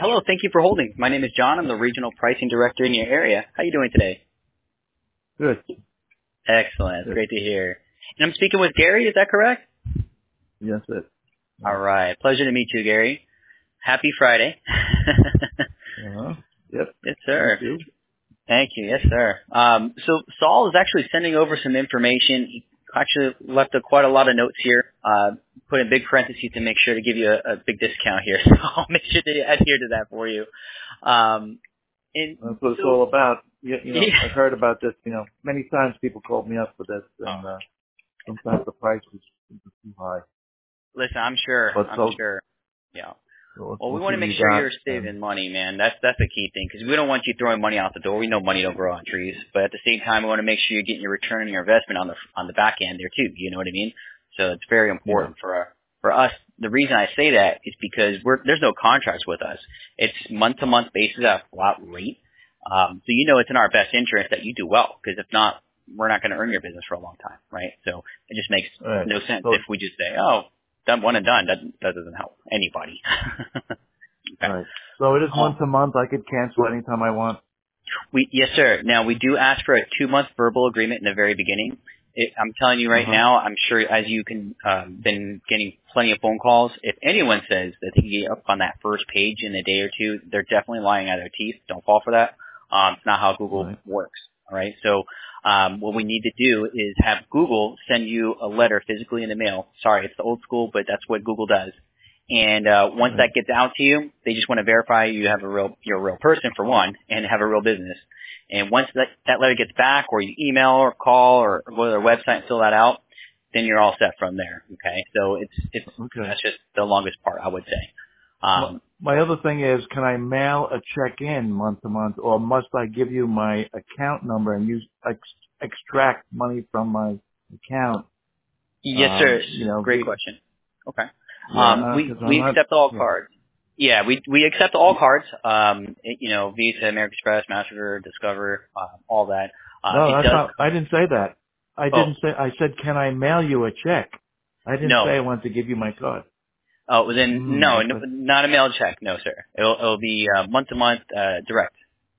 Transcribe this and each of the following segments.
Hello, thank you for holding. My name is John. I'm the regional pricing director in your area. How are you doing today? Good. Excellent. Good. Great to hear. And I'm speaking with Gary, is that correct? Yes, it. All right. Pleasure to meet you, Gary. Happy Friday. Yep. Yes, sir. You too. Thank you. Yes, sir. So Saul is actually sending over some information. He actually left quite a lot of notes here. Put in big parentheses to make sure to give you a big discount here. So I'll make sure to adhere to that for you. And That's what it's all about. You know, yeah. I've heard about this. You know, many times people called me up for this, and sometimes the price was too high. Listen, I'm sure. But I'm sure. Yeah. So Well, we let's want see to what make you sure got. you're saving money, man. That's the key thing, because we don't want you throwing money out the door. We know money don't grow on trees, but at the same time, we want to make sure you're getting your return on your investment on the back end there too. You know what I mean? So it's very important for us. The reason I say that is because there's no contracts with us. It's month to month basis at a flat rate. So you know it's in our best interest that you do well, because if not, we're not going to earn your business for a long time, right? So it just makes no sense if we just say, oh, done one and done. That doesn't help anybody. Okay. Right. So it is month to month. I could cancel anytime I want. Yes, sir. Now, we do ask for a 2-month verbal agreement in the very beginning. I'm telling you right now, I'm sure as you can been getting plenty of phone calls, if anyone says that they can get up on that first page in a day or two, they're definitely lying out of their teeth. Don't fall for that. It's not how Google works. All right. So what we need to do is have Google send you a letter physically in the mail. Sorry, it's the old school, but that's what Google does. And once that gets out to you, they just want to verify you're a real person for one, and have a real business. And once that letter gets back, or you email or call or go to their website and fill that out, then you're all set from there. Okay, so that's just the longest part, I would say. My other thing is, can I mail a check in month to month, or must I give you my account number and extract money from my account? Yes, sir. Great question. Okay. We accept all cards. Yeah, we accept all cards. Visa, American Express, Mastercard, Discover, all that. No, that's not, I didn't say that. I said, can I mail you a check? I didn't say I wanted to give you my card. Oh, then no, not a mail check. No, sir. It'll be month to month, direct.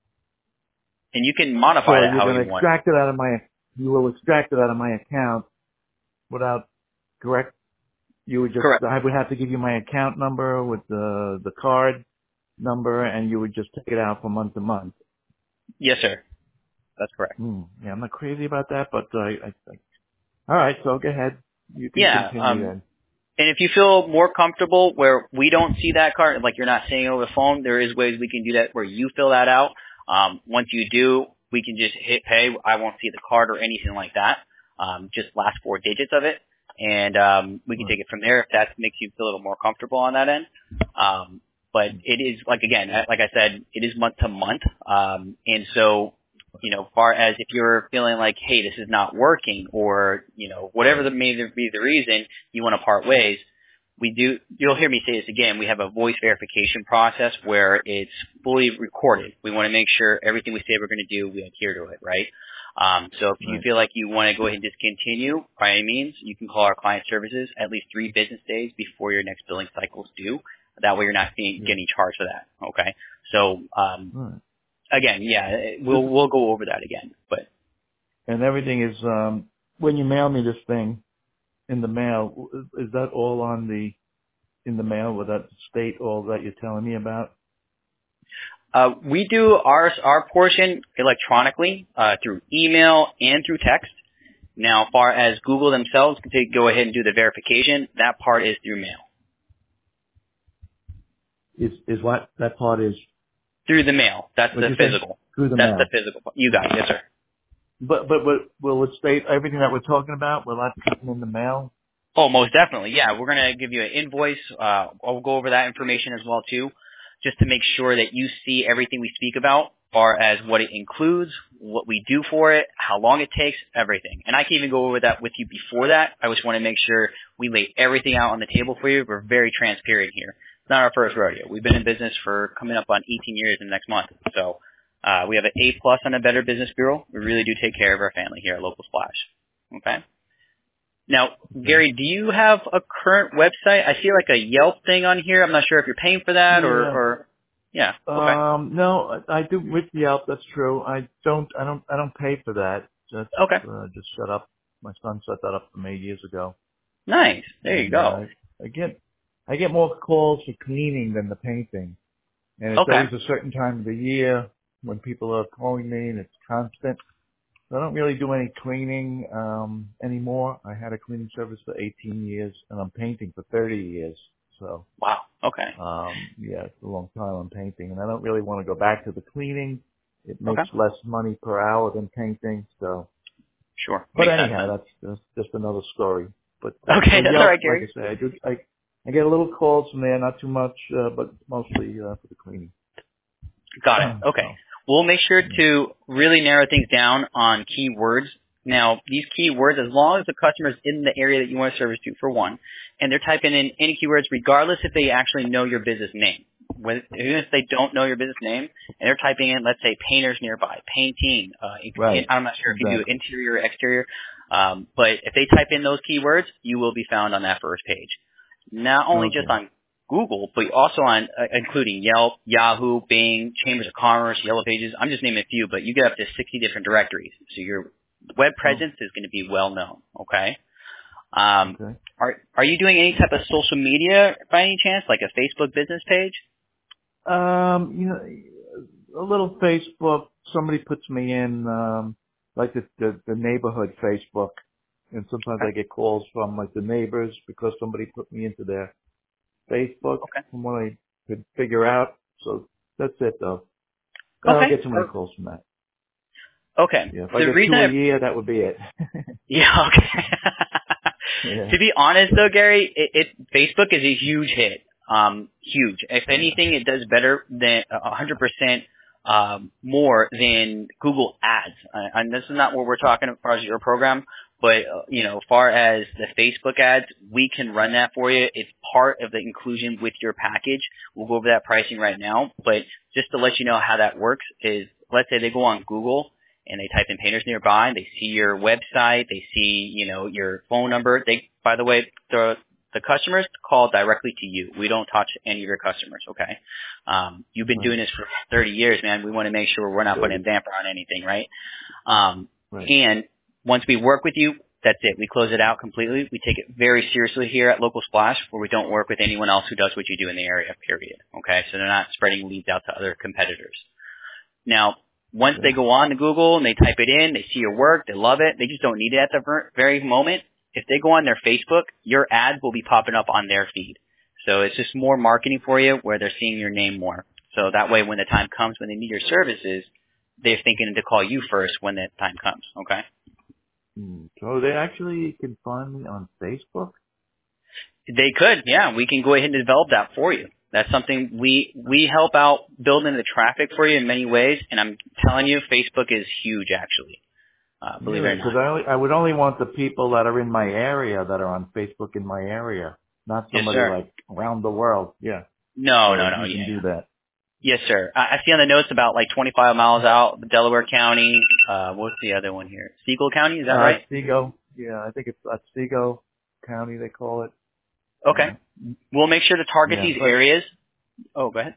And you can modify it how you want. You will extract it out of my account without, correct? You would just, correct. I would have to give you my account number with the card number, and you would just take it out from month to month. Yes, sir. That's correct. Yeah, I'm not crazy about that, but all right, so go ahead. You can continue then. And if you feel more comfortable where we don't see that card, like you're not saying over the phone, there is ways we can do that where you fill that out. Once you do, we can just hit pay. I won't see the card or anything like that. Just last 4 digits of it. And we can take it from there if that makes you feel a little more comfortable on that end. But it is, like I said, it is month to month. And so, far as if you're feeling like, hey, this is not working, or, whatever may be the reason you want to part ways, you'll hear me say this again, we have a voice verification process where it's fully recorded. We want to make sure everything we say we're going to do, we adhere to it, right? So if you feel like you want to go ahead and discontinue, by any means, you can call our client services at least 3 business days before your next billing cycle is due. That way you're not getting charged for that. Okay. So, again, we'll go over that again, but. And everything is, when you mail me this thing in the mail, is that all in the mail? Will that state all that you're telling me about? We do our portion electronically, through email and through text. Now, as far as Google themselves to go ahead and do the verification, that part is through mail. Is what that part is? Through the mail. That's the physical. Through the mail. That's the physical part. You got it, yes, sir. But will it state everything that we're talking about? Will that come in the mail? Oh, most definitely. Yeah, we're going to give you an invoice. I'll go over that information as well, too, just to make sure that you see everything we speak about, as far as what it includes, what we do for it, how long it takes, everything. And I can even go over that with you before that. I just want to make sure we lay everything out on the table for you. We're very transparent here. It's not our first rodeo. We've been in business for coming up on 18 years in the next month. So we have an A+ on the Better Business Bureau. We really do take care of our family here at Local Splash. Okay? Now, Gary, do you have a current website? I see like a Yelp thing on here. I'm not sure if you're paying for that or Yeah. Okay. No, I do with Yelp. That's true. I don't pay for that. That's Okay. just set up. My son set that up for me years ago. Nice. There you And go. I get more calls for cleaning than the painting, and it's Okay. always a certain time of the year when people are calling me, and it's constant. I don't really do any cleaning anymore. I had a cleaning service for 18 years, and I'm painting for 30 years. So, Wow. Okay. yeah, it's a long time I'm painting, and I don't really want to go back to the cleaning. It Okay. makes less money per hour than painting. So, Sure. but Makes sense, anyhow, man. that's just another story. But Okay. so That's all Yelp, right, like Gary. I say, I get a little calls from there, not too much, but mostly for the cleaning. Got it. Okay. So, We'll make sure yeah. to really narrow things down on keywords. Now, these keywords, as long as the customer's in the area that you want to service to, for one, and they're typing in any keywords, regardless if they actually know your business name. Even if they don't know your business name, and they're typing in, let's say, painters nearby, painting, Right. I'm not sure if you do Exactly. interior or exterior, but if they type in those keywords, you will be found on that first page. Not only just Okay. on Google, but also on including Yelp, Yahoo, Bing, Chambers of Commerce, Yellow Pages. I'm just naming a few, but you get up to 60 different directories. So your web presence is going to be well known. Okay. Okay. Are you doing any type of social media by any chance, like a Facebook business page? You know, a little Facebook. Somebody puts me in, like the neighborhood Facebook, and sometimes I get calls from like the neighbors because somebody put me into their Facebook Okay. from what I could figure out. So that's it though. I don't Okay. get too many calls from that. Okay. Yeah, if I The get reason 2 a year, that would be it. yeah, okay. Yeah. To be honest though, Gary, Facebook is a huge hit. Huge. If anything, it does better than 100% more than Google Ads. And this is not what we're talking as far as your program, but as far as the Facebook ads, we can run that for you. It's part of the inclusion with your package. We'll go over that pricing right now, but just to let you know how that works is, let's say they go on Google and they type in painters nearby, and they see your website, they see, your phone number. By the way, the customers call directly to you. We don't touch any of your customers, okay? You've been doing this for 30 years, man. We want to make sure we're not putting a damper on anything, right? Right. And once we work with you, that's it. We close it out completely. We take it very seriously here at Local Splash, where we don't work with anyone else who does what you do in the area, period, okay? So they're not spreading leads out to other competitors. Now, once they go on to Google and they type it in, they see your work, they love it, they just don't need it at the very moment. If they go on their Facebook, your ads will be popping up on their feed. So it's just more marketing for you where they're seeing your name more. So that way when the time comes when they need your services, they're thinking to call you first when that time comes, okay? So they actually can find me on Facebook? They could, yeah. We can go ahead and develop that for you. That's something we help out building the traffic for you in many ways, and I'm telling you, Facebook is huge, actually. Believe it or Because not. I would only want the people that are in my area that are on Facebook in my area, not Yes, somebody sir. like around the world. Yeah. No, So you yeah. can do that. Yes, sir. I see on the notes about like 25 miles out, Delaware County. What's the other one here? Siegel County, is that right? Otsego. Yeah, I think it's Otsego County they call it. Okay. We'll make sure to target Yeah, these but areas. Oh, go ahead.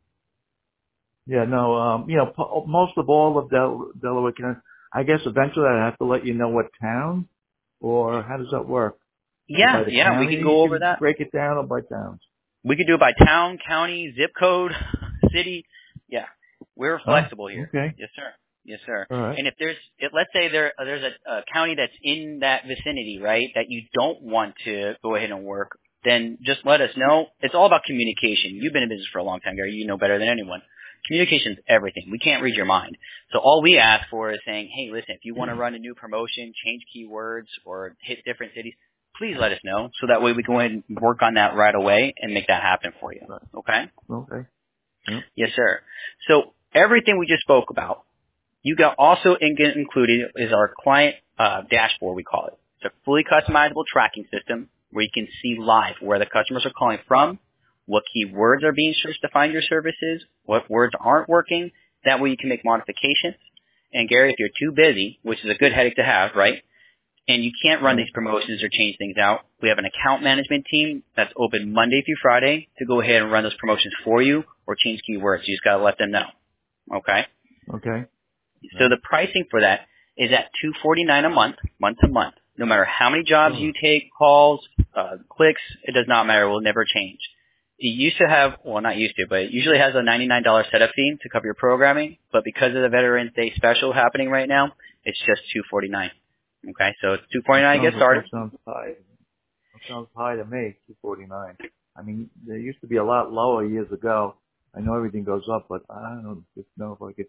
yeah, no, most of all of Delaware County. I guess eventually I have to let you know what town, or how does that work? By the Yeah, we county can you go over can that. break it down, or by towns? We could do it by town, county, zip code, city. Yeah, we're Oh, flexible here. okay. Yes, sir. Yes, sir. All right. And if let's say there's a county that's in that vicinity, right, that you don't want to go ahead and work, then just let us know. It's all about communication. You've been in business for a long time, Gary. You know better than anyone. Communication's everything. We can't read your mind. So all we ask for is saying, hey, listen, if you want to run a new promotion, change keywords, or hit different cities, please let us know so that way we can go ahead and work on that right away and make that happen for you. Okay? Okay. Yep. Yes, sir. So everything we just spoke about, you got also included is our client dashboard, we call it. It's a fully customizable tracking system where you can see live where the customers are calling from, what keywords are being searched to find your services, what words aren't working. That way you can make modifications. And Gary, if you're too busy, which is a good headache to have, right? and you can't run these promotions or change things out. We have an account management team that's open Monday through Friday to go ahead and run those promotions for you or change keywords. You just got to let them know. Okay? Okay. So the pricing for that is at $249 a month, month to month. No matter how many jobs you take, calls, clicks, it does not matter. It will never change. It used to have, well, not used to, but it usually has a $99 setup fee to cover your programming. But because of the Veterans Day special happening right now, it's just $249. Okay, so it's $249 to get started. That sounds high. That sounds high to me, $249. I mean, there used to be a lot lower years ago. I know everything goes up, but I don't know if I could.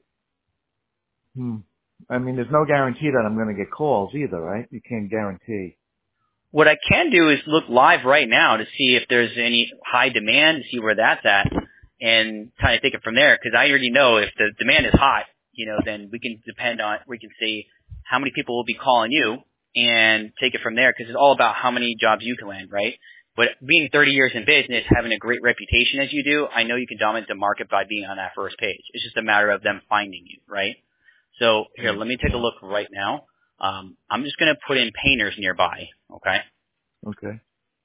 I mean, there's no guarantee that I'm going to get calls either, right? You can't guarantee. What I can do is look live right now to see if there's any high demand, to see where that's at, and kind of take it from there. Because I already know if the demand is hot, then we can see how many people will be calling you and take it from there. Because it's all about how many jobs you can land, right? But being 30 years in business, having a great reputation as you do, I know you can dominate the market by being on that first page. It's just a matter of them finding you, right? So here, let me take a look right now. I'm just going to put in painters nearby, okay? Okay.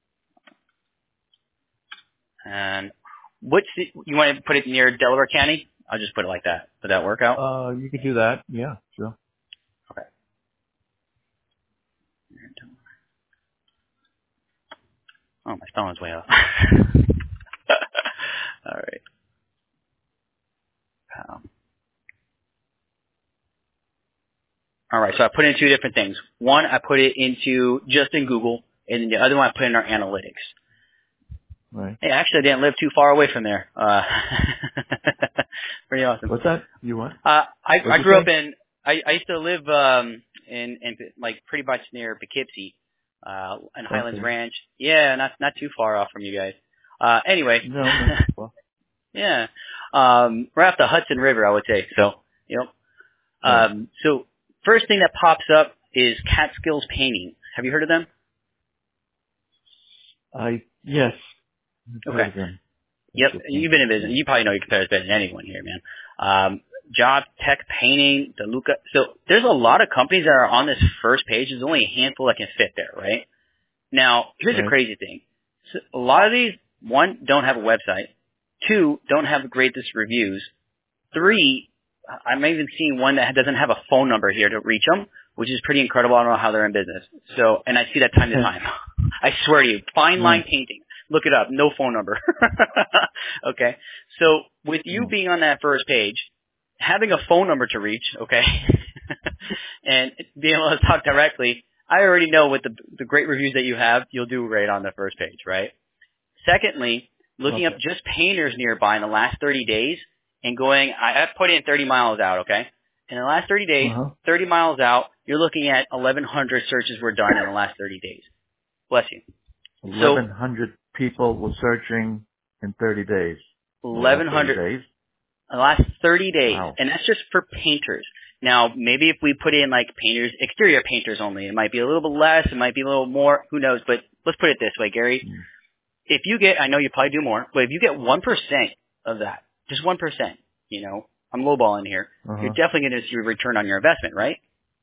And you want to put it near Delaware County? I'll just put it like that. Would that work out? You could do that. Yeah, sure. Okay. Oh, my spelling's way off. All right. All right, so I put in two different things. One, I put it into just in Google, and then the other one I put in our analytics. Right. Hey, actually, I didn't live too far away from there. Pretty awesome. What's that? You what? I grew up in. I used to live in like pretty much near Poughkeepsie, in Highlands Ranch. Yeah, not too far off from you guys. Anyway. No. Well. Yeah. Right off the Hudson River, I would say. So, so first thing that pops up is Catskills Painting. Have you heard of them? Yes. Okay. Yep. You've been in business. You probably know your competitors better than anyone here, man. Job Tech Painting, DeLuca. So there's a lot of companies that are on this first page. There's only a handful that can fit there, right? Now, here's the crazy thing. So a lot of these, one, don't have a website. Two, don't have the greatest reviews. Three, I'm even seeing one that doesn't have a phone number here to reach them, which is pretty incredible. I don't know how they're in business. So, and I see that time to time. I swear to you, fine line painting. Look it up. No phone number. Okay. So with you being on that first page, having a phone number to reach, okay, and being able to talk directly, I already know with the great reviews that you have, you'll do right on the first page, right? Secondly, looking up just painters nearby in the last 30 days and going, I put in 30 miles out, okay? In the last 30 days, 30 miles out, you're looking at 1,100 searches were done in the last 30 days. Bless you. 1,100 people were searching in 30 days. 1,100 days? In the last 30 days. Wow. And that's just for painters. Now, maybe if we put in like painters, exterior painters only, it might be a little bit less, it might be a little more, who knows, but let's put it this way, Gary. If you get, I know you probably do more, but if you get 1% of that, just 1%, I'm lowballing here, you're definitely going to see a return on your investment, right?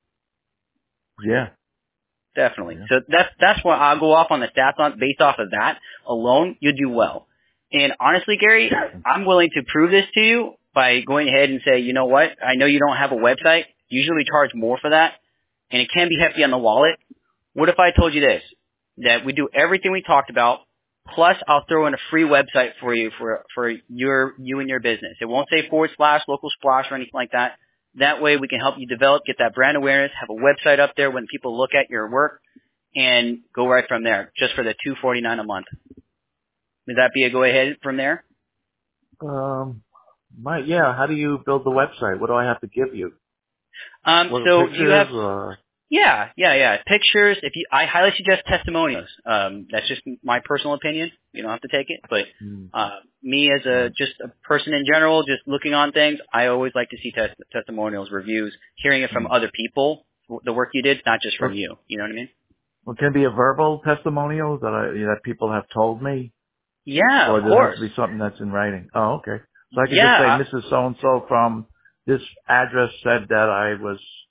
Yeah. Definitely. Yeah. So that's why I'll go off on the stats on based off of that alone, you'll do well. And honestly, Gary, I'm willing to prove this to you by going ahead and say, you know what? I know you don't have a website. Usually charge more for that, and it can be hefty on the wallet. What if I told you this? That we do everything we talked about, plus I'll throw in a free website for you for you and your business. It won't say / local splash or anything like that. That way we can help you develop, get that brand awareness, have a website up there when people look at your work, and go right from there, just for the $249 a month. Would that be a go ahead from there? How do you build the website? What do I have to give you? So you have pictures. I highly suggest testimonials. That's just my personal opinion. You don't have to take it, but me as just a person in general, just looking on things, I always like to see testimonials, reviews, hearing it from other people, the work you did, not just from you. You know what I mean? Well, can it be a verbal testimonial that people have told me? Yeah, or of does course. it have to be something that's in writing? Oh, okay. So I can just say, Mrs. So-and-so from this address said that I was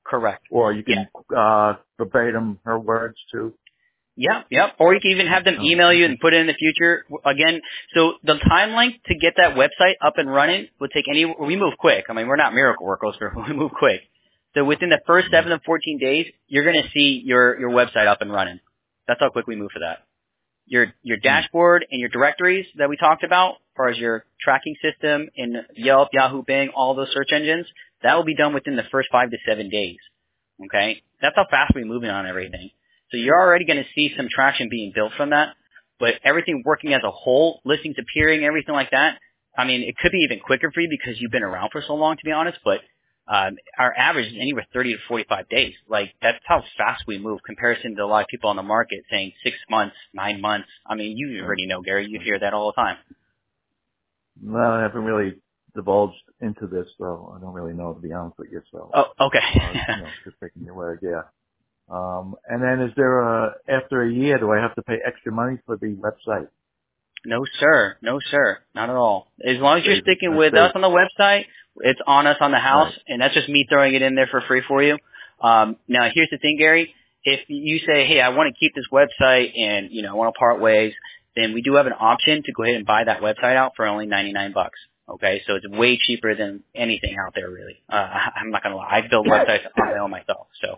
Correct. Or you Yeah. can verbatim her words too. Yep. Or you can even have them email you and put it in the future. Again, so the time length to get that website up and running would take we move quick. I mean, we're not miracle workers, but we move quick. So within the first 7 to 14 days, you're going to see your website up and running. That's how quick we move for that. Your dashboard and your directories that we talked about, as far as your tracking system in Yelp, Yahoo, Bing, all those search engines, that will be done within the first 5 to 7 days. Okay? That's how fast we're moving on everything. So you're already going to see some traction being built from that, but everything working as a whole, listings appearing, everything like that, I mean, it could be even quicker for you because you've been around for so long, to be honest, but our average is anywhere 30 to 45 days. Like, that's how fast we move comparison to a lot of people on the market saying 6 months, 9 months. I mean, you already know, Gary. You hear that all the time. Well, I haven't really divulged into this, so I don't really know, to be honest with you. So, Oh, okay. Just taking your word, yeah. And then is there after a year, do I have to pay extra money for the website? No, sir. No, sir. Not at all. As long as you're sticking That's with safe. us on the website, it's on us on the house, Right. and that's just me throwing it in there for free for you. Now, here's the thing, Gary. If you say, hey, I want to keep this website and, I want to part ways, then we do have an option to go ahead and buy that website out for only $99. Okay, so it's way cheaper than anything out there, really. I'm not going to lie. I build websites on my own myself, so,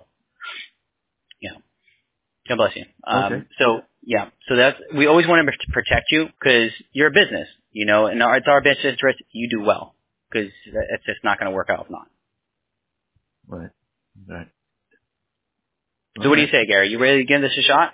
God bless you. Okay. So that's, we always want to protect you because you're a business, and it's our best interest you do well because it's just not going to work out if not. Right. So what do you say, Gary? You ready to give this a shot?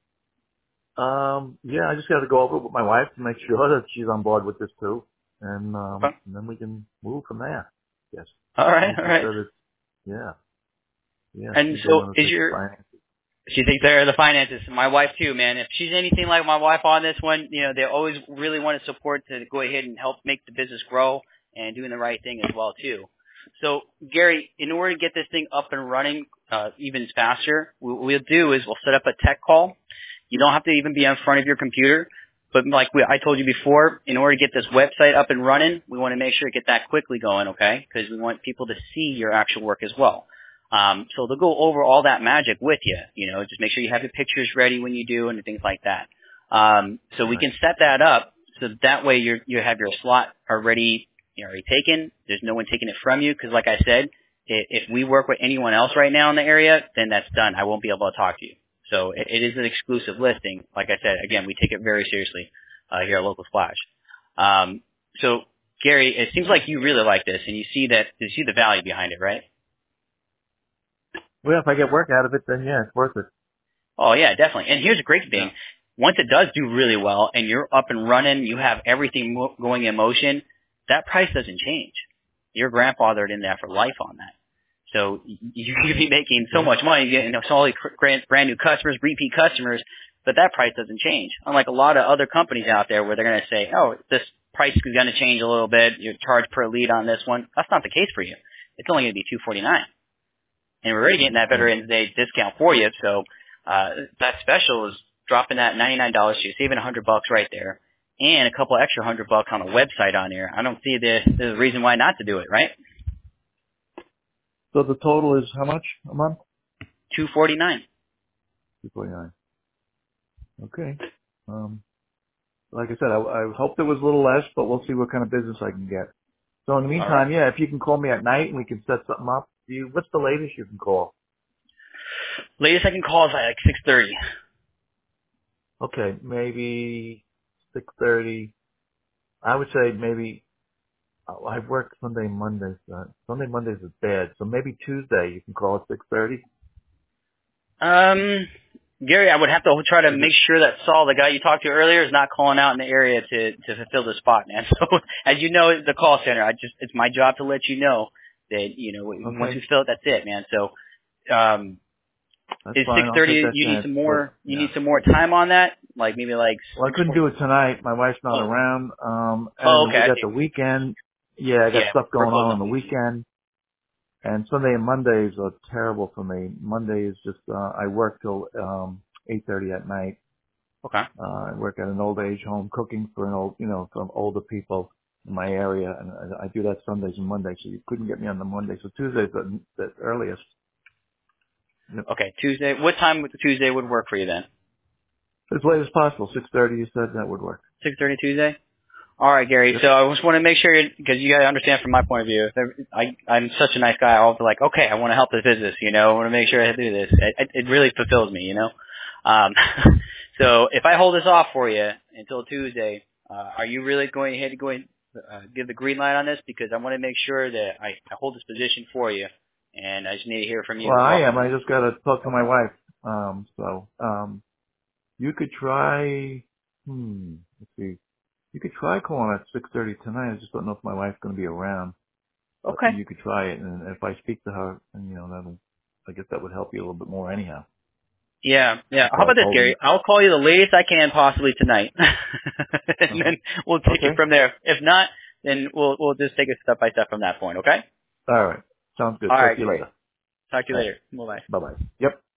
Yeah, I just got to go over it with my wife to make sure that she's on board with this too, and Okay. and then we can move from there. Yes. All right. Yeah. And She's the so one who takes the finances. she thinks they're the finances. My wife too, man. If she's anything like my wife on this one, they always really want to support to go ahead and help make the business grow and doing the right thing as well too. So Gary, in order to get this thing up and running even faster, what we'll do is we'll set up a tech call. You don't have to even be in front of your computer, but like I told you before, in order to get this website up and running, we want to make sure to get that quickly going, okay? Because we want people to see your actual work as well. So they'll go over all that magic with you, just make sure you have your pictures ready when you do and things like that. So we can set that up so that way you have your slot already taken. There's no one taking it from you because like I said, if we work with anyone else right now in the area, then that's done. I won't be able to talk to you. So it is an exclusive listing. Like I said, again, we take it very seriously here at Local Splash. So Gary, it seems like you really like this and you see the value behind it, right? Well, if I get work out of it, then yeah, it's worth it. Oh yeah, definitely. And here's a great thing. Yeah. Once it does do really well and you're up and running, you have everything going in motion, that price doesn't change. You're grandfathered in there for life on that. So you could be making so much money, getting all these brand new customers, repeat customers, but that price doesn't change. Unlike a lot of other companies out there where they're going to say, oh, this price is going to change a little bit, you charge per lead on this one. That's not the case for you. It's only going to be $249. And we're already getting that Veterans Day discount for you, so that special is dropping that $99 to you, saving $100 right there, and a couple extra $100 on a website on there. I don't see the reason why not to do it, right? So the total is how much a month? $249. $249. Okay. Like I said, I hoped it was a little less, but we'll see what kind of business I can get. So in the meantime, Right. yeah, if you can call me at night and we can set something up. What's the latest you can call? Latest I can call is like 6:30. Okay, maybe 6:30. I would say maybe I work Sunday, Mondays. Sunday, Mondays is bad, so maybe Tuesday you can call at 6:30. Gary, I would have to try to make sure that Saul, the guy you talked to earlier, is not calling out in the area to fulfill the spot, man. So as you know, the call center, it's my job to let you know that, once we fill it, that's it, man. So, is 6:30, you need some more, need some more time on that? Like maybe like. Well, I couldn't do it tonight. My wife's not around. And okay. we got the weekend. Yeah, I got stuff going on the weekend. And Sunday and Mondays are terrible for me. Monday is just, I work till, 8:30 at night. Okay. I work at an old age home cooking for some older people in my area. And I do that Sundays and Mondays. So you couldn't get me on the Monday. So Tuesday's the earliest. Yep. Okay, Tuesday. What time with the Tuesday would work for you then? As late as possible. 6:30. You said that would work. 6:30 Tuesday. All right, Gary. Yep. So I just want to make sure, because you got to understand from my point of view, I'm such a nice guy. I'll be like, okay, I want to help this business. I want to make sure I do this. It really fulfills me. So if I hold this off for you until Tuesday, are you really going ahead and give the green light on this? Because I want to make sure that I hold this position for you, and I just need to hear from you. Well, I am. I just got to talk to my wife. You could try. Let's see. You could try calling at 6:30 tonight. I just don't know if my wife's going to be around. But Okay. you could try it, and if I speak to her, and I guess that would help you a little bit more anyhow. Yeah. How about this, Gary? I'll call you the latest I can possibly tonight, and then we'll take it from there. If not, then we'll just take it step by step from that point. Okay? All right. Sounds good. All Talk right, to you Gary. later. Talk to you All right. later. Bye bye. Bye-bye. Yep.